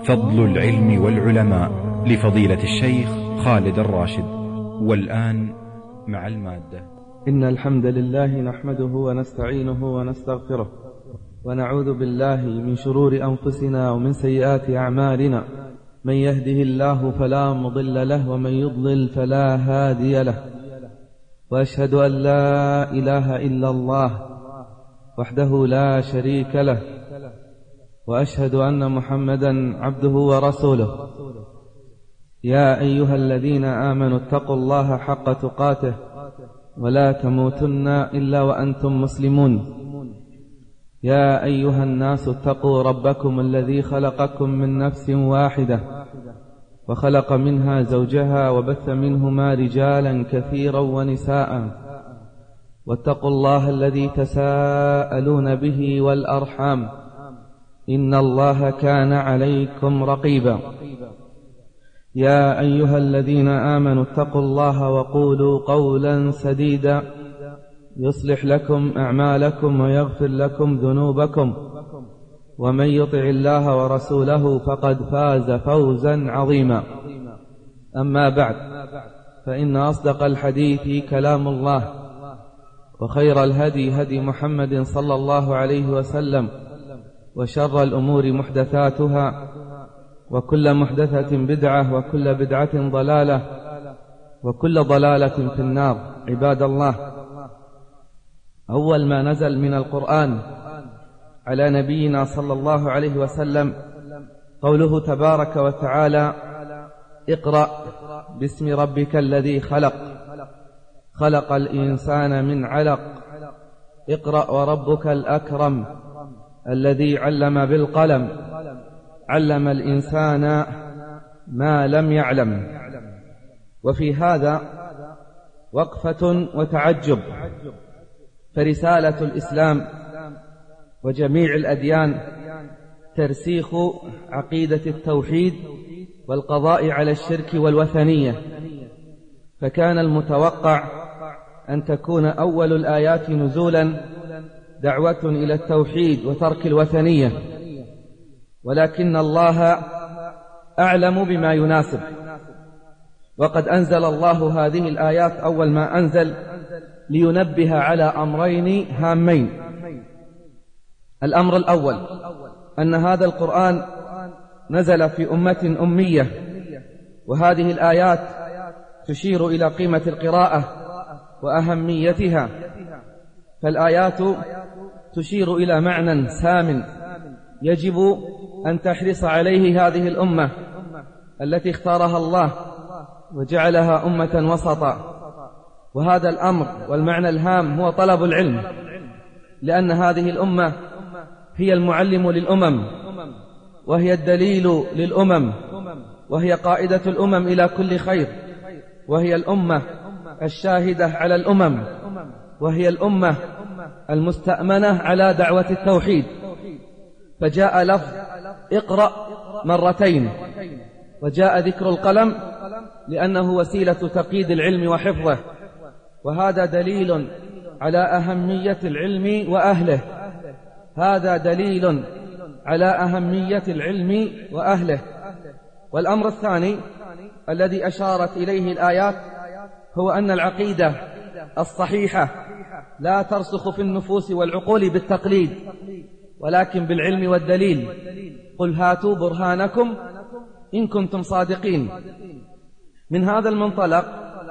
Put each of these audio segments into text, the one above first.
فضل العلم والعلماء لفضيلة الشيخ خالد الراشد. والآن مع المادة. إن الحمد لله نحمده ونستعينه ونستغفره ونعوذ بالله من شرور أنفسنا ومن سيئات أعمالنا. من يهده الله فلا مضل له ومن يضلل فلا هادي له. وأشهد أن لا إله إلا الله وحده لا شريك له، وأشهد أن محمدا عبده ورسوله. يا أيها الذين آمنوا اتقوا الله حق تقاته ولا تموتن إلا وأنتم مسلمون. يا أيها الناس اتقوا ربكم الذي خلقكم من نفس واحدة وخلق منها زوجها وبث منهما رجالا كثيرا ونساء. واتقوا الله الذي تساءلون به والأرحام إن الله كان عليكم رقيبا. يا أيها الذين آمنوا اتقوا الله وقولوا قولا سديدا يصلح لكم أعمالكم ويغفر لكم ذنوبكم، ومن يطع الله ورسوله فقد فاز فوزا عظيما. أما بعد، فإن أصدق الحديث كلام الله، وخير الهدي هدي محمد صلى الله عليه وسلم، وشر الأمور محدثاتها، وكل محدثة بدعة، وكل بدعة ضلالة، وكل ضلالة في النار. عباد الله، أول ما نزل من القرآن على نبينا صلى الله عليه وسلم قوله تبارك وتعالى: اقرأ باسم ربك الذي خلق، خلق الإنسان من علق، اقرأ وربك الأكرم الذي علم بالقلم، علم الإنسان ما لم يعلم. وفي هذا وقفة وتعجب، فرسالة الإسلام وجميع الأديان ترسيخ عقيدة التوحيد والقضاء على الشرك والوثنية، فكان المتوقع أن تكون أول الآيات نزولا دعوة إلى التوحيد وترك الوثنية، ولكن الله أعلم بما يناسب، وقد أنزل الله هذه الآيات أول ما أنزل لينبه على أمرين هامين. الأمر الأول أن هذا القرآن نزل في أمة أمية، وهذه الآيات تشير إلى قيمة القراءة وأهميتها، فالآيات تشير إلى معنى سام يجب أن تحرص عليه هذه الأمة التي اختارها الله وجعلها أمة وسطا. وهذا الأمر والمعنى الهام هو طلب العلم، لأن هذه الأمة هي المعلم للأمم، وهي الدليل للأمم، وهي قائدة الأمم إلى كل خير، وهي الأمة الشاهدة على الأمم، وهي الأمة المستأمنة على دعوة التوحيد. فجاء لفظ اقرأ مرتين، وجاء ذكر القلم لأنه وسيلة تقييد العلم وحفظه، وهذا دليل على أهمية العلم وأهله، هذا دليل على أهمية العلم وأهله. والأمر الثاني الذي أشارت إليه الآيات هو أن العقيدة الصحيحة لا ترسخ في النفوس والعقول بالتقليد، ولكن بالعلم والدليل. قل هاتوا برهانكم إن كنتم صادقين. من هذا المنطلق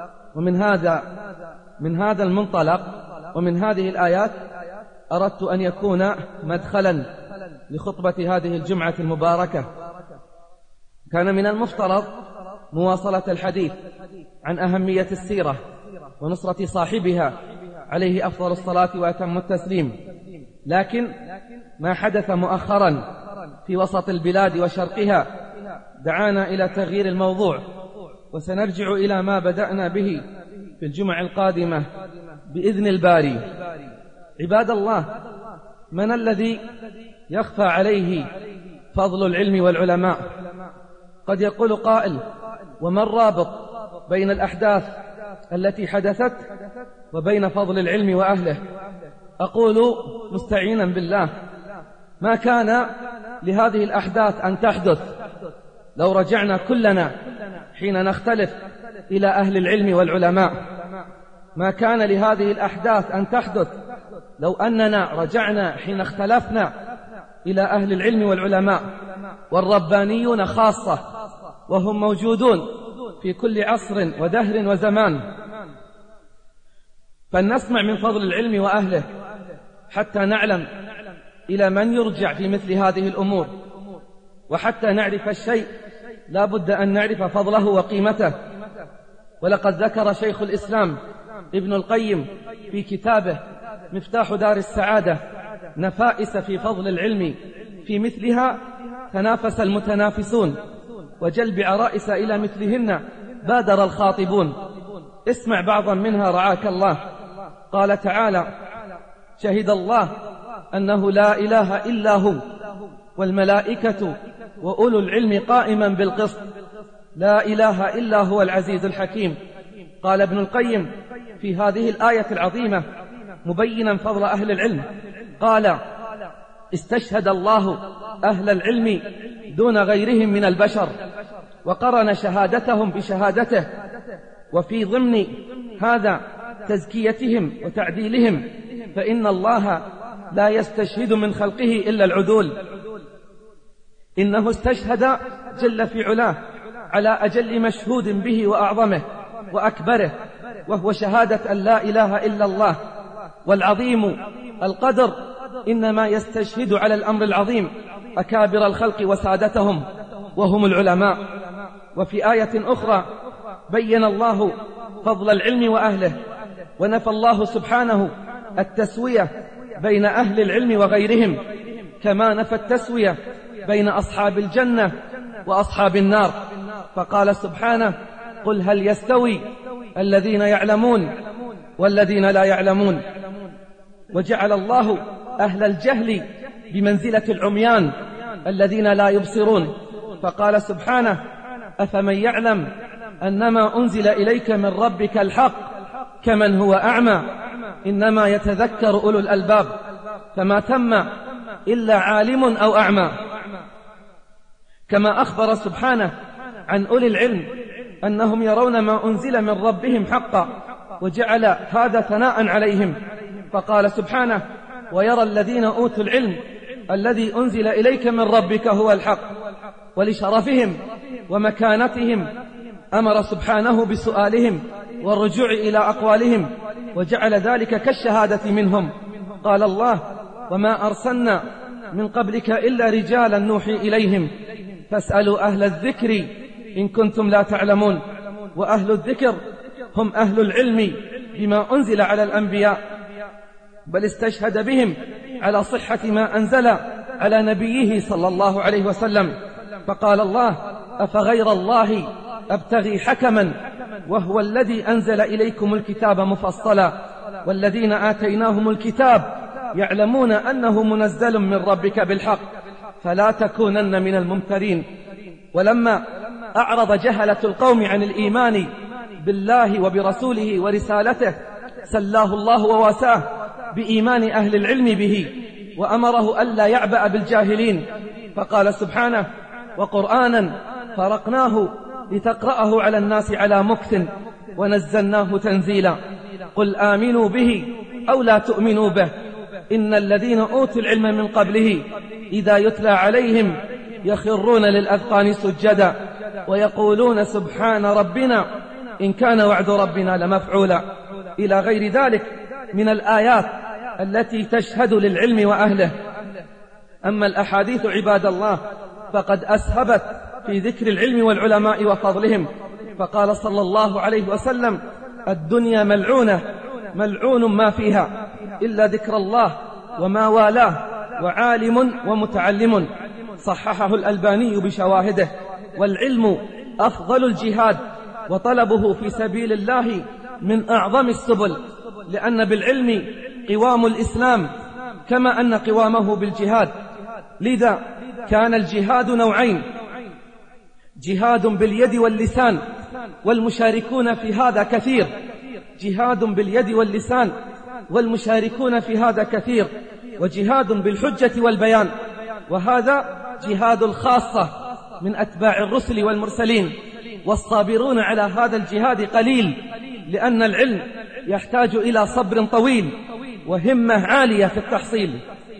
ومن هذه الآيات أردت أن يكون مدخلا لخطبة هذه الجمعة المباركة. كان من المفترض مواصلة الحديث عن أهمية السيرة ونصرة صاحبها عليه أفضل الصلاة وأتم التسليم، لكن ما حدث مؤخرا في وسط البلاد وشرقها دعانا إلى تغيير الموضوع، وسنرجع إلى ما بدأنا به في الجمعة القادمة بإذن الباري. عباد الله، من الذي يخفى عليه فضل العلم والعلماء؟ قد يقول قائل: وما الرابط بين الأحداث التي حدثت وبين فضل العلم وأهله؟ أقول مستعينا بالله: ما كان لهذه الأحداث أن تحدث لو رجعنا كلنا حين نختلف إلى أهل العلم والعلماء ما كان لهذه الأحداث أن تحدث لو أننا رجعنا حين اختلفنا إلى أهل العلم والعلماء والربانيون خاصة، وهم موجودون في كل عصر ودهر وزمان. فلنسمع من فضل العلم وأهله حتى نعلم إلى من يرجع في مثل هذه الأمور، وحتى نعرف الشيء لا بد أن نعرف فضله وقيمته. ولقد ذكر شيخ الإسلام ابن القيم في كتابه مفتاح دار السعادة نفائس في فضل العلم، في مثلها تنافس المتنافسون، وجلب عرائس إلى مثلهن بادر الخاطبون. اسمع بعضا منها رعاك الله. قال تعالى: شهد الله أنه لا إله إلا هو والملائكة وأولو العلم قائما بالقسط لا إله إلا هو العزيز الحكيم. قال ابن القيم في هذه الآية العظيمة مبينا فضل أهل العلم، قال: استشهد الله أهل العلم دون غيرهم من البشر، وقرن شهادتهم بشهادته، وفي ضمن هذا تزكيتهم وتعديلهم، فإن الله لا يستشهد من خلقه إلا العدول. إنه استشهد جل في علاه على أجل مشهود به وأعظمه وأكبره، وهو شهادة أن لا إله إلا الله. والعظيم القدر إنما يستشهد على الأمر العظيم أكابر الخلق وسادتهم وهم العلماء. وفي آية أخرى بين الله فضل العلم وأهله، ونفى الله سبحانه التسوية بين أهل العلم وغيرهم، كما نفى التسوية بين أصحاب الجنة وأصحاب النار، فقال سبحانه: قل هل يستوي الذين يعلمون والذين لا يعلمون. وجعل الله أهل الجهل بمنزلة العميان الذين لا يبصرون، فقال سبحانه: أفمن يعلم أنما أنزل إليك من ربك الحق كمن هو أعمى، إنما يتذكر أولو الألباب، فما تم إلا عالم أو أعمى. كما أخبر سبحانه عن أولي العلم أنهم يرون ما أنزل من ربهم حقا، وجعل هذا ثناء عليهم، فقال سبحانه: ويرى الذين أوتوا العلم الذي أنزل إليك من ربك هو الحق. ولشرفهم ومكانتهم أمر سبحانه بسؤالهم والرجوع إلى أقوالهم، وجعل ذلك كالشهادة منهم. قال الله: وما أرسلنا من قبلك إلا رجالا نوحي إليهم فاسألوا أهل الذكر إن كنتم لا تعلمون. وأهل الذكر هم أهل العلم بما أنزل على الأنبياء، بل استشهد بهم على صحة ما أنزل على نبيه صلى الله عليه وسلم، فقال الله: أفغير الله أبتغي حكما وهو الذي أنزل إليكم الكتاب مفصلا والذين آتيناهم الكتاب يعلمون أنه منزل من ربك بالحق فلا تكونن من الممترين. ولما أعرض جهلة القوم عن الإيمان بالله وبرسوله ورسالته سلاه الله وواساه بإيمان أهل العلم به، وأمره ألا يعبأ بالجاهلين، فقال سبحانه: وقرآنا فرقناه لتقرأه على الناس على مكث ونزلناه تنزيلا. قل آمنوا به أو لا تؤمنوا به إن الذين أوتوا العلم من قبله إذا يتلى عليهم يخرون للأذقان سجدا ويقولون سبحان ربنا إن كان وعد ربنا لمفعولا، إلى غير ذلك من الآيات التي تشهد للعلم وأهله. أما الأحاديث عباد الله فقد أسهبت في ذكر العلم والعلماء وفضلهم، فقال صلى الله عليه وسلم: الدنيا ملعونة ملعون ما فيها إلا ذكر الله وما والاه وعالم ومتعلم. صححه الألباني بشواهده. والعلم أفضل الجهاد، وطلبه في سبيل الله من أعظم السبل، لأن بالعلم قوام الإسلام كما أن قوامه بالجهاد. لذا كان الجهاد نوعين: جهاد باليد واللسان، والمشاركون في هذا كثير، جهاد باليد واللسان والمشاركون في هذا كثير، وجهاد بالحجة والبيان، وهذا جهاد الخاصة من أتباع الرسل والمرسلين، والصابرون على هذا الجهاد قليل، لأن العلم يحتاج إلى صبر طويل وهمة عالية في التحصيل،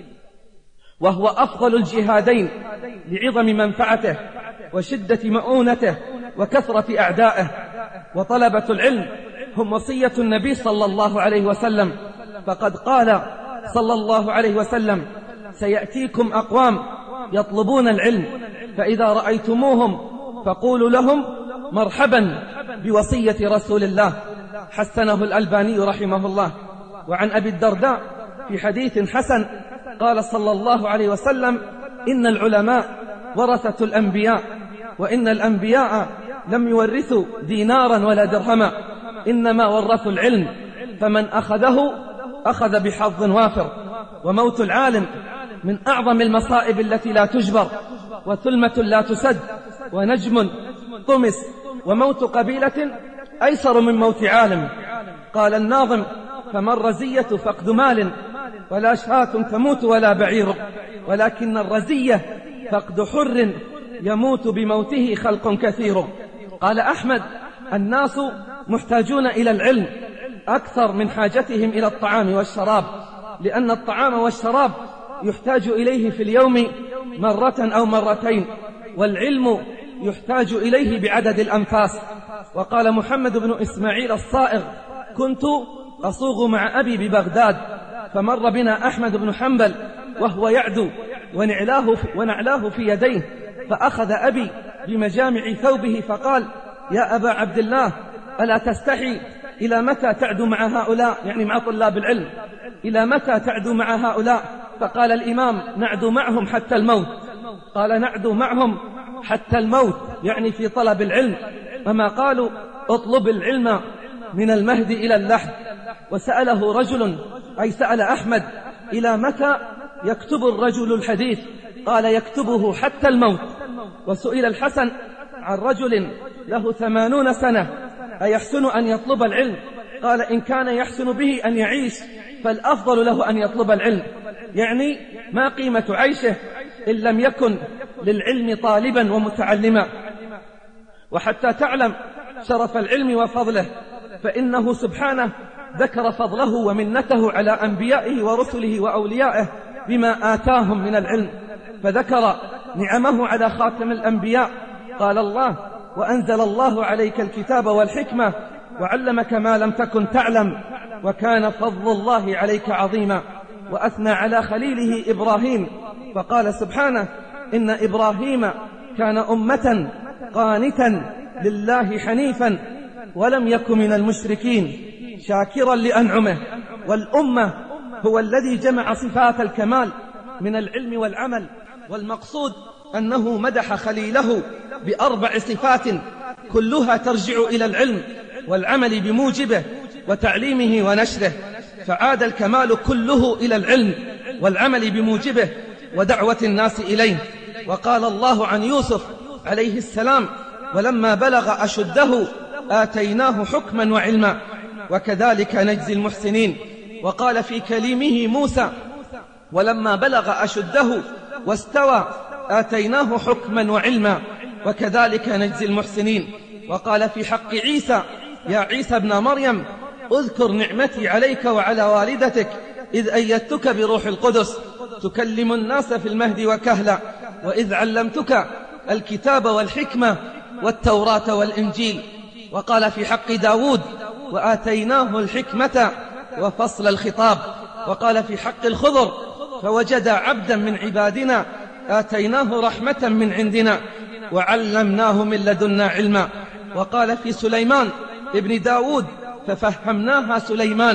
وهو أفضل الجهادين لعظم منفعته وشدة مؤونته وكثرة أعدائه. وطلبة العلم هم وصية النبي صلى الله عليه وسلم، فقد قال صلى الله عليه وسلم: سيأتيكم أقوام يطلبون العلم، فإذا رأيتموهم فقولوا لهم مرحبا بوصية رسول الله. حسنه الألباني رحمه الله. وعن أبي الدرداء في حديث حسن قال صلى الله عليه وسلم: إن العلماء ورثة الأنبياء، وإن الأنبياء لم يورثوا دينارا ولا درهما، إنما ورثوا العلم، فمن أخذه أخذ بحظ وافر. وموت العالم من أعظم المصائب التي لا تجبر، وثلمة لا تسد، ونجم طمس، وموت قبيلة أيسر من موت عالم. قال الناظم: فما الرزية فقد مال، ولا شاة تموت ولا بعير، ولكن الرزية فقد حر يموت بموته خلق كثير. قال أحمد: الناس محتاجون إلى العلم أكثر من حاجتهم إلى الطعام والشراب، لأن الطعام والشراب يحتاج إليه في اليوم مرة أو مرتين، والعلم يحتاج إليه بعدد الأنفاس. وقال محمد بن إسماعيل الصائغ: كنت أصوغ مع أبي ببغداد، فمر بنا أحمد بن حنبل وهو يعدو ونعلاه في يديه، فأخذ أبي بمجامع ثوبه فقال: يا أبا عبد الله، ألا تستحي؟ إلى متى تعدو مع هؤلاء؟ يعني مع طلاب العلم. إلى متى تعدو مع هؤلاء؟ فقال الإمام: نعدو معهم حتى الموت. قال: نعدو معهم حتى الموت، يعني في طلب العلم. وما قالوا: اطلب العلم من المهد إلى اللحد. وسأله رجل، أي سأل أحمد: إلى متى يكتب الرجل الحديث؟ قال: يكتبه حتى الموت. وسئل الحسن عن رجل له 80 سنة: أيحسن أن يطلب العلم؟ قال: إن كان يحسن به أن يعيش فالأفضل له أن يطلب العلم، يعني ما قيمة عيشه إن لم يكن للعلم طالبا ومتعلما. وحتى تعلم شرف العلم وفضله، فإنه سبحانه ذكر فضله ومنته على أنبيائه ورسله وأوليائه بما آتاهم من العلم، فذكر نعمه على خاتم الأنبياء. قال الله: وأنزل الله عليك الكتاب والحكمة وعلمك ما لم تكن تعلم وكان فضل الله عليك عظيما. وأثنى على خليله إبراهيم فقال سبحانه: إن إبراهيم كان أمة قانتا لله حنيفا ولم يكن من المشركين شاكرا لأنعمه. والأمة هو الذي جمع صفات الكمال من العلم والعمل، والمقصود أنه مدح خليله ب4 صفات كلها ترجع إلى العلم والعمل بموجبه وتعليمه ونشره، فعاد الكمال كله إلى العلم والعمل بموجبه ودعوة الناس إليه. وقال الله عن يوسف عليه السلام: ولما بلغ أشده آتيناه حكما وعلما وكذلك نجزي المحسنين. وقال في كليمه موسى: ولما بلغ أشده واستوى آتيناه حكما وعلما وكذلك نجزي المحسنين. وقال في حق عيسى: يا عيسى ابن مريم اذكر نعمتي عليك وعلى والدتك إذ أيدتك بروح القدس تكلم الناس في المهد وكهلا، وإذ علمتك الكتاب والحكمة والتوراة والإنجيل. وقال في حق داود: وآتيناه الحكمة وفصل الخطاب. وقال في حق الخضر: فوجد عبدا من عبادنا آتيناه رحمة من عندنا وعلمناه من لدنا علما. وقال في سليمان ابن داود: ففهمناها سليمان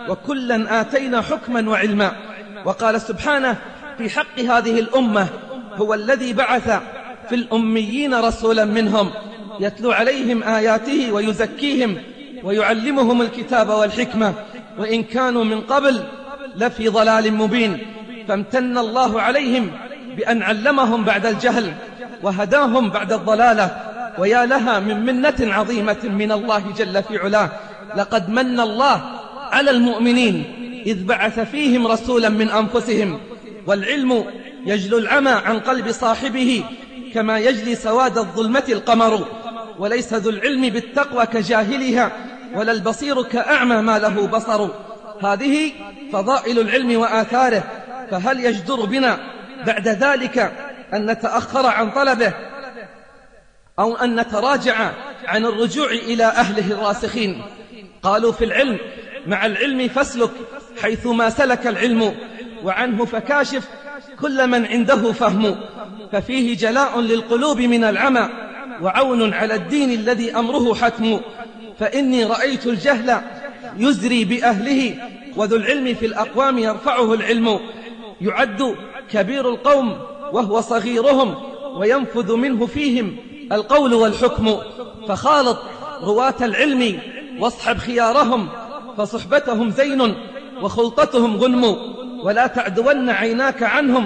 وكلا آتينا حكما وعلما. وقال سبحانه في حق هذه الأمة: هو الذي بعث في الأميين رسولا منهم يتلو عليهم آياته ويزكيهم ويعلمهم الكتاب والحكمة وإن كانوا من قبل لفي ضلال مبين. فامتن الله عليهم بأن علمهم بعد الجهل وهداهم بعد الضلالة، ويا لها من منة عظيمة من الله جل في علاه. لقد من الله على المؤمنين إذ بعث فيهم رسولا من أنفسهم. والعلم يجلو العمى عن قلب صاحبه كما يجلي سواد الظلمة القمر، وليس ذو العلم بالتقوى كجاهلها، ولا البصير كأعمى ما له بصر. هذه فضائل العلم وآثاره، فهل يجدر بنا بعد ذلك أن نتأخر عن طلبه أو أن نتراجع عن الرجوع إلى أهله الراسخين؟ قالوا في العلم: مع العلم فاسلك حيث ما سلك العلم، وعنه فكاشف كل من عنده فهم، ففيه جلاء للقلوب من العمى، وعون على الدين الذي أمره حتم. فإني رأيت الجهل يزري بأهله، وذو العلم في الأقوام يرفعه العلم. يعد كبير القوم وهو صغيرهم، وينفذ منه فيهم القول والحكم. فخالط رواة العلم واصحب خيارهم، فصحبتهم زين وخلطتهم غنم. ولا تعدون عيناك عنهم،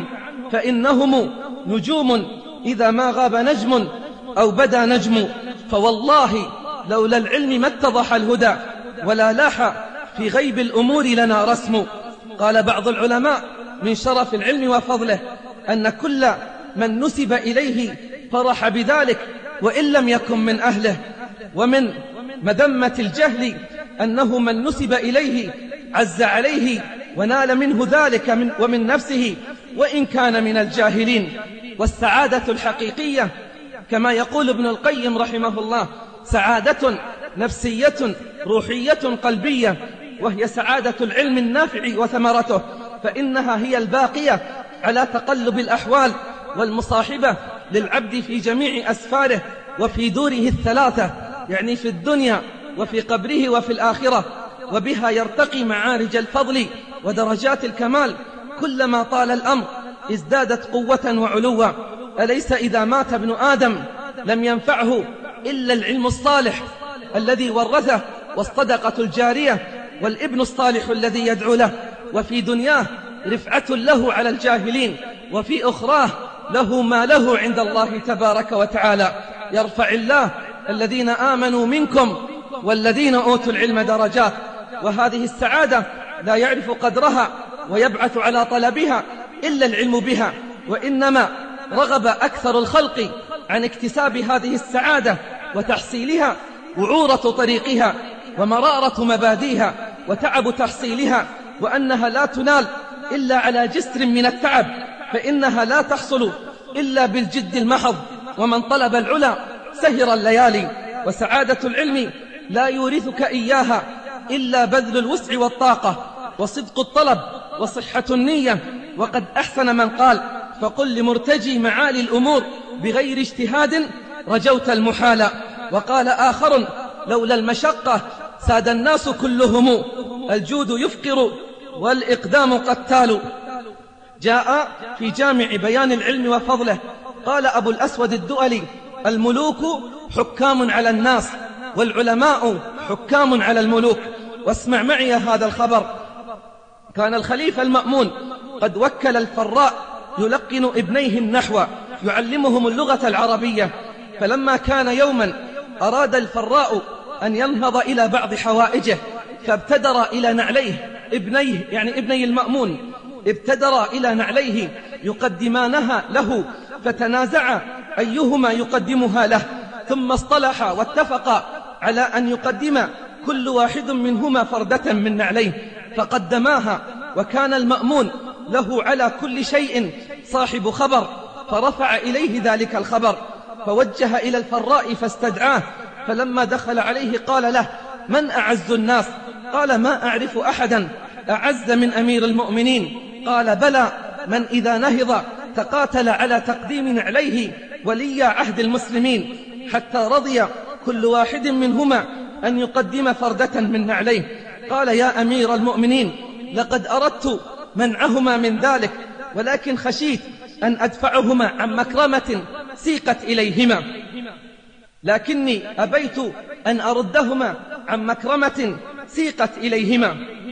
فإنهم نجوم إذا ما غاب نجم أو بدا نجم. فوالله لولا العلم ما اتضح الهدى، ولا لاح في غيب الأمور لنا رسم. قال بعض العلماء من شرف العلم وفضله أن كل من نسب إليه فرح بذلك وإن لم يكن من أهله. ومن مذمة الجهل أنه من نسب إليه عز عليه ونال منه ذلك ومن نفسه وإن كان من الجاهلين. والسعادة الحقيقية كما يقول ابن القيم رحمه الله سعادة نفسية روحية قلبية، وهي سعادة العلم النافع وثمرته، فإنها هي الباقية على تقلب الأحوال والمصاحبة للعبد في جميع أسفاره وفي دوره الثلاثة، يعني في الدنيا وفي قبره وفي الآخرة. وبها يرتقي معارج الفضل ودرجات الكمال، كلما طال الأمر ازدادت قوة وعلوا. أليس إذا مات ابن آدم لم ينفعه إلا العلم الصالح الذي ورثه، والصدقة الجارية، والابن الصالح الذي يدعو له. وفي دنياه رفعة له على الجاهلين، وفي أخراه له ما له عند الله تبارك وتعالى. يرفع الله الذين آمنوا منكم والذين أوتوا العلم درجات. وهذه السعادة لا يعرف قدرها ويبعث على طلبها إلا العلم بها، وإنما رغب أكثر الخلق عن اكتساب هذه السعادة وتحصيلها وعورة طريقها ومرارة مباديها وتعب تحصيلها، وأنها لا تنال إلا على جسر من التعب، فإنها لا تحصل إلا بالجد المحض. ومن طلب العلا سهر الليالي. وسعادة العلم لا يورثك إياها إلا بذل الوسع والطاقة وصدق الطلب وصحة النية. وقد أحسن من قال: فقل لمرتجي معالي الأمور بغير اجتهاد رجوت المحال. وقال آخر: لولا المشقة ساد الناس كلهم، الجود يفقر والإقدام قتال. جاء في جامع بيان العلم وفضله قال أبو الأسود الدؤلي: الملوك حكام على الناس، والعلماء حكام على الملوك. واسمع معي هذا الخبر: كان الخليفة المأمون قد وكل الفراء يلقن ابنيه النحو، يعلمهم اللغة العربية. فلما كان يوما أراد الفراء أن ينهض إلى بعض حوائجه، فابتدر إلى نعليه ابنيه، يعني ابني المأمون، ابتدر إلى نعليه يقدمانها له، فتنازع أيهما يقدمها له، ثم اصطلحا واتفقا على أن يقدم كل واحد منهما فردة من نعليه، فقدماها. وكان المأمون له على كل شيء صاحب خبر، فرفع إليه ذلك الخبر، فوجه إلى الفراء فاستدعاه. فلما دخل عليه قال له: من أعز الناس؟ قال: ما أعرف أحدا أعز من أمير المؤمنين. قال: بلى، من إذا نهض تقاتل على تقديم نعليه ولي عهد المسلمين، حتى رضي كل واحد منهما أن يقدم فردة من نعليه. قال: يا أمير المؤمنين، لقد أردت منعهما من ذلك، ولكن خشيت أن أدفعهما عن مكرمة سيقت إليهما، لكني أبيت أن أردهما عن مكرمة سيقت إليهما.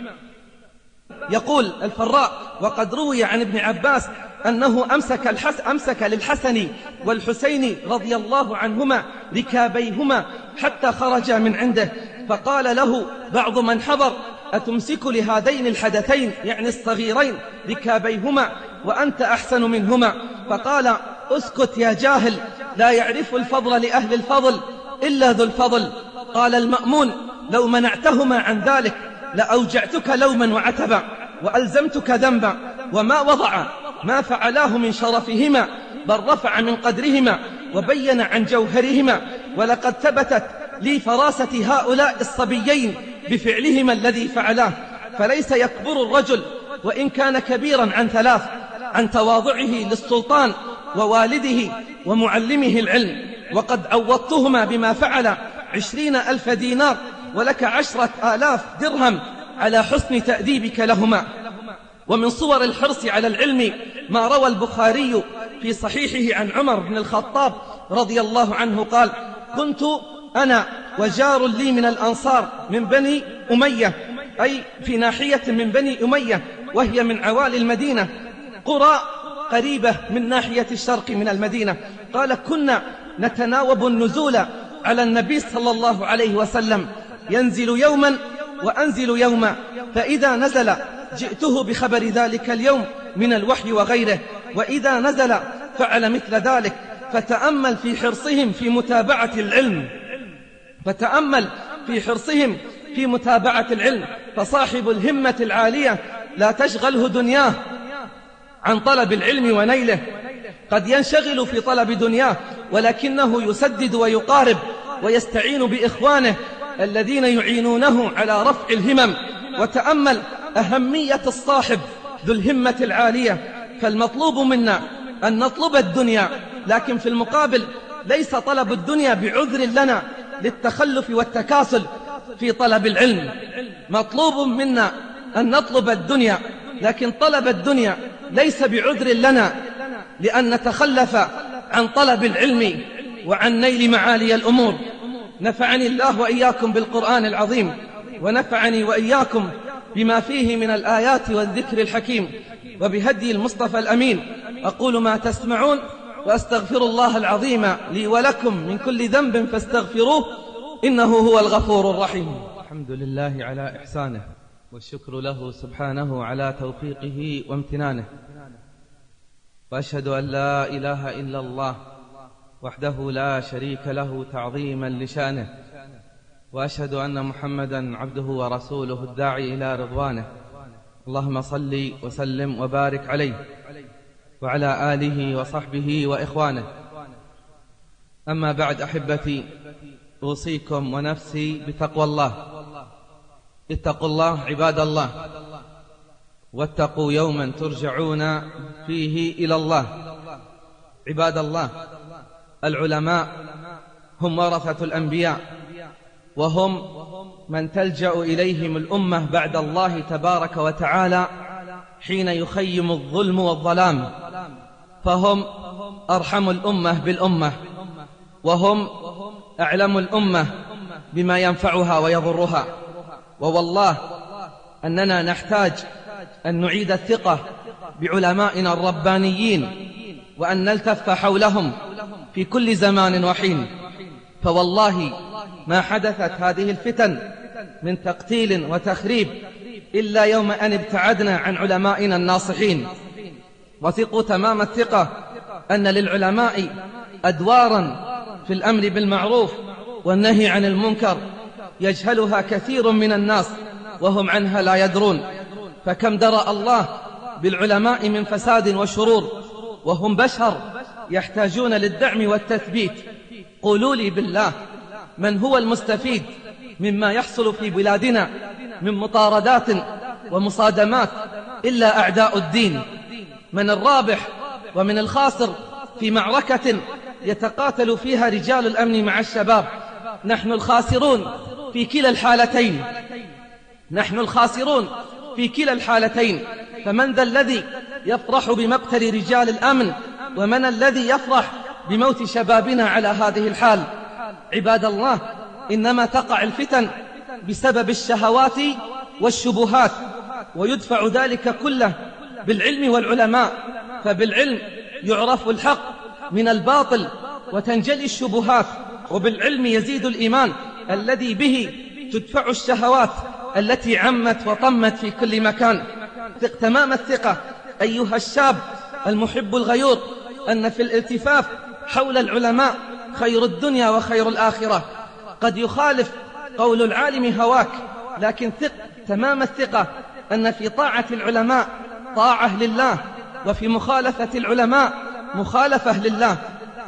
يقول الفراء: وقد روي عن ابن عباس أنه أمسك للحسن والحسين رضي الله عنهما ركابيهما حتى خرجا من عنده، فقال له بعض من حضر: أتمسك لهذين الحدثين، يعني الصغيرين، ركابيهما وأنت أحسن منهما؟ فقال: اسكت يا جاهل، لا يعرف الفضل لأهل الفضل إلا ذو الفضل. قال المأمون: لو منعتهما عن ذلك لأوجعتك لوما وعتبا وألزمتك ذنبا، وما وضع ما فعلاه من شرفهما، بل رفع من قدرهما وبين عن جوهرهما. ولقد ثبتت لي فراسة هؤلاء الصبيين بفعلهما الذي فعلاه. فليس يكبر الرجل وإن كان كبيرا عن ثلاث: عن تواضعه للسلطان ووالده ومعلمه العلم. وقد عوضتهما بما فعل 20,000 دينار ولك 10,000 درهم على حسن تأديبك لهما. ومن صور الحرص على العلم ما روى البخاري في صحيحه عن عمر بن الخطاب رضي الله عنه قال: كنت أنا وجار لي من الأنصار من بني أمية، أي في ناحية من بني أمية وهي من عوالي المدينة، قرى قريبة من ناحية الشرق من المدينة. قال: كنا نتناوب النزول على النبي صلى الله عليه وسلم، ينزل يوما وأنزل يوما، فإذا نزل جئته بخبر ذلك اليوم من الوحي وغيره، وإذا نزل فعل مثل ذلك. فتأمل في حرصهم في متابعة العلم، فصاحب الهمة العالية لا تشغله دنياه عن طلب العلم ونيله. قد ينشغل في طلب دنياه ولكنه يسدد ويقارب ويستعين بإخوانه الذين يعينونه على رفع الهمم. وتأمل أهمية الصاحب ذو الهمة العالية. فالمطلوب منا أن نطلب الدنيا، لكن في المقابل ليس طلب الدنيا بعذر لنا للتخلف والتكاسل في طلب العلم. مطلوب منا أن نطلب الدنيا، لكن طلب الدنيا ليس بعذر لنا لأن نتخلف عن طلب العلم وعن نيل معالي الأمور. نفعني الله وإياكم بالقرآن العظيم، ونفعني وإياكم بما فيه من الآيات والذكر الحكيم، وبهدي المصطفى الأمين. أقول ما تسمعون، وأستغفر الله العظيم لي ولكم من كل ذنب فاستغفروه إنه هو الغفور الرحيم. الحمد لله على إحسانه، والشكر له سبحانه على توفيقه وامتنانه. وأشهد أن لا إله إلا الله وحده لا شريك له تعظيما لشأنه، وأشهد أن محمدا عبده ورسوله الداعي إلى رضوانه. اللهم صل وسلم وبارك عليه وعلى آله وصحبه وإخوانه. أما بعد، أحبتي، أوصيكم ونفسي بتقوى الله. اتقوا الله عباد الله، واتقوا يوما ترجعون فيه إلى الله. عباد الله، العلماء هم ورثة الأنبياء، وهم من تلجأ إليهم الأمة بعد الله تبارك وتعالى حين يخيم الظلم والظلام. فهم أرحم الأمة بالأمة، وهم أعلم الأمة بما ينفعها ويضرها. ووالله أننا نحتاج أن نعيد الثقة بعلمائنا الربانيين، وأن نلتف حولهم في كل زمان وحين. فوالله ما حدثت هذه الفتن من تقتيل وتخريب إلا يوم أن ابتعدنا عن علمائنا الناصحين. وثقوا تمام الثقة أن للعلماء أدوارا في الأمر بالمعروف والنهي عن المنكر يجهلها كثير من الناس وهم عنها لا يدرون. فكم درأ الله بالعلماء من فساد وشرور، وهم بشر يحتاجون للدعم والتثبيت. قولوا لي بالله، من هو المستفيد مما يحصل في بلادنا من مطاردات ومصادمات إلا أعداء الدين؟ من الرابح ومن الخاسر في معركة يتقاتل فيها رجال الأمن مع الشباب؟ نحن الخاسرون في كلا الحالتين، نحن الخاسرون في كلا الحالتين. فمن ذا الذي يفرح بمقتل رجال الأمن، ومن الذي يفرح بموت شبابنا على هذه الحال؟ عباد الله، إنما تقع الفتن بسبب الشهوات والشبهات، ويدفع ذلك كله بالعلم والعلماء. فبالعلم يعرف الحق من الباطل وتنجلي الشبهات، وبالعلم يزيد الإيمان الذي به تدفع الشهوات التي عمت وطمت في كل مكان. ثق تمام الثقة أيها الشاب المحب الغيور أن في الالتفاف حول العلماء خير الدنيا وخير الآخرة. قد يخالف قول العالم هواك، لكن ثق تمام الثقة أن في طاعة العلماء طاعة لله، وفي مخالفة العلماء مخالفة لله.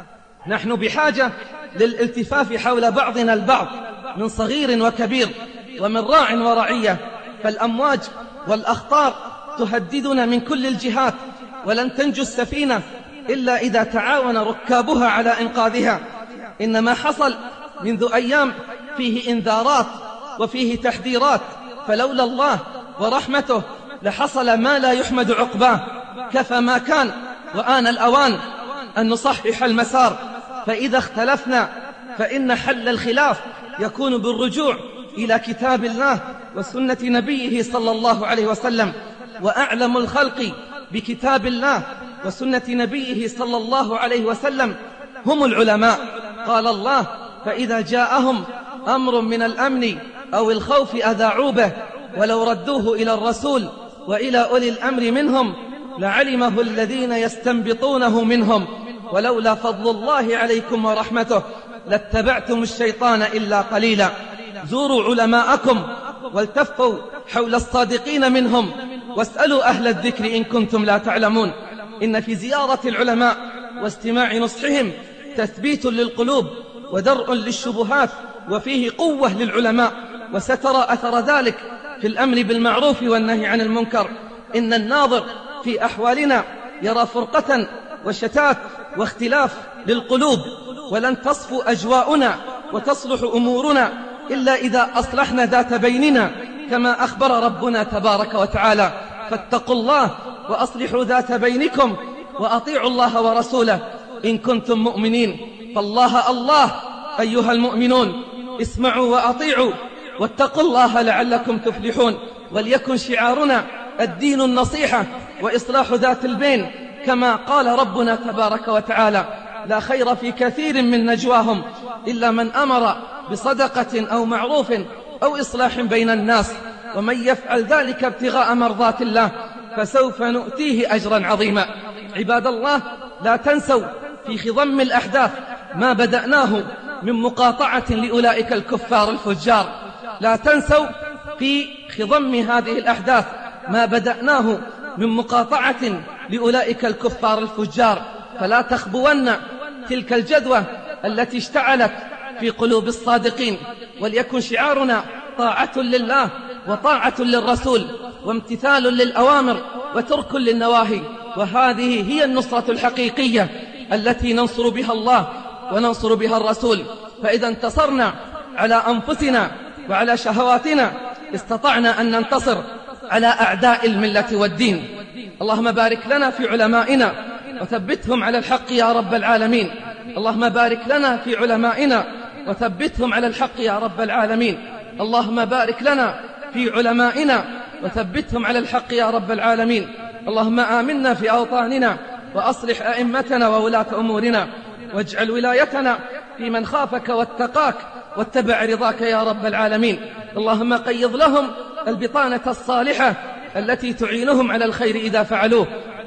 نحن بحاجة للالتفاف حول بعضنا البعض من صغير وكبير ومن راع ورعية، فالأمواج والأخطار تهددنا من كل الجهات، ولن تنجو السفينة إلا إذا تعاون ركابها على إنقاذها. إنما حصل منذ أيام فيه إنذارات وفيه تحذيرات، فلولا الله ورحمته لحصل ما لا يحمد عقباه. كفى ما كان وآن الأوان أن نصحح المسار، فإذا اختلفنا فإن حل الخلاف يكون بالرجوع إلى كتاب الله وسنة نبيه صلى الله عليه وسلم. وأعلم الخلق بكتاب الله وسنة نبيه صلى الله عليه وسلم هم العلماء. قال الله: فإذا جاءهم أمر من الأمن أو الخوف أذاعوا به ولو ردوه إلى الرسول وإلى أولي الأمر منهم لعلمه الذين يستنبطونه منهم ولولا فضل الله عليكم ورحمته لاتبعتم الشيطان إلا قليلا. زوروا علماءكم والتفوا حول الصادقين منهم واسألوا أهل الذكر إن كنتم لا تعلمون. إن في زيارة العلماء واستماع نصحهم تثبيت للقلوب ودرء للشبهات، وفيه قوة للعلماء، وسترى أثر ذلك في الأمر بالمعروف والنهي عن المنكر. إن الناظر في أحوالنا يرى فرقة وشتات واختلاف للقلوب، ولن تصفو أجواؤنا وتصلح أمورنا إلا إذا أصلحنا ذات بيننا كما أخبر ربنا تبارك وتعالى: فاتقوا الله وأصلحوا ذات بينكم وأطيعوا الله ورسوله إن كنتم مؤمنين. فالله الله أيها المؤمنون اسمعوا وأطيعوا واتقوا الله لعلكم تفلحون. وليكن شعارنا الدين النصيحة وإصلاح ذات البين، كما قال ربنا تبارك وتعالى: لا خير في كثير من نجواهم إلا من أمر بصدقة أو معروف أو إصلاح بين الناس، ومن يفعل ذلك ابتغاء مرضات الله فسوف نؤتيه أجرا عظيما. عباد الله، لا تنسوا في خضم الأحداث ما بدأناه من مقاطعة لأولئك الكفار الفجار. لا تنسوا في خضم هذه الأحداث ما بدأناه من مقاطعة لأولئك الكفار الفجار، فلا تخبون تلك الجدوى التي اشتعلت في قلوب الصادقين. وليكن شعارنا طاعة لله وطاعة للرسول وامتثال للأوامر وترك للنواهي، وهذه هي النصرة الحقيقية التي ننصر بها الله وننصر بها الرسول. فإذا انتصرنا على أنفسنا وعلى شهواتنا استطعنا أن ننتصر على أعداء الملة والدين. اللهم بارك لنا في علمائنا وثبتهم على الحق يا رب العالمين. اللهم بارك لنا في علمائنا وثبتهم على الحق يا رب العالمين. اللهم بارك لنا في علمائنا وثبتهم على الحق يا رب العالمين. اللهم آمنا في أوطاننا وأصلح أئمتنا وولاة أمورنا، واجعل ولايتنا في من خافك واتقاك واتبع رضاك يا رب العالمين. اللهم قيض لهم البطانة الصالحة التي تعينهم على الخير إذا فعلوه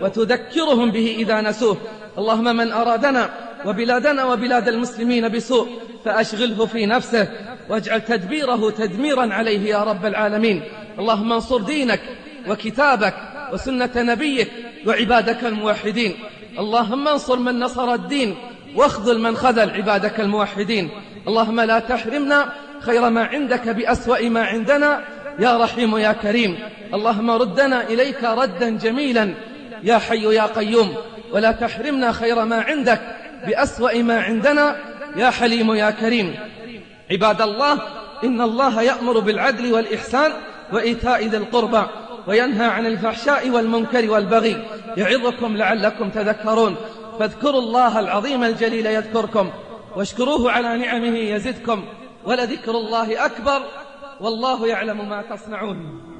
وتذكرهم به إذا نسوه. اللهم من أرادنا وبلادنا وبلاد المسلمين بسوء فأشغله في نفسه واجعل تدبيره تدميرا عليه يا رب العالمين. اللهم انصر دينك وكتابك وسنة نبيك وعبادك الموحدين. اللهم انصر من نصر الدين واخذل من خذل عبادك الموحدين. اللهم لا تحرمنا خير ما عندك بأسوأ ما عندنا يا رحيم يا كريم. اللهم ردنا إليك ردا جميلا يا حي يا قيوم، ولا تحرمنا خير ما عندك بأسوأ ما عندنا يا حليم يا كريم. عباد الله، إن الله يأمر بالعدل والإحسان وإيتاء ذي القربى وينهى عن الفحشاء والمنكر والبغي يعظكم لعلكم تذكرون. فاذكروا الله العظيم الجليل يذكركم واشكروه على نعمه يزدكم، ولذكر الله أكبر والله يعلم ما تصنعون.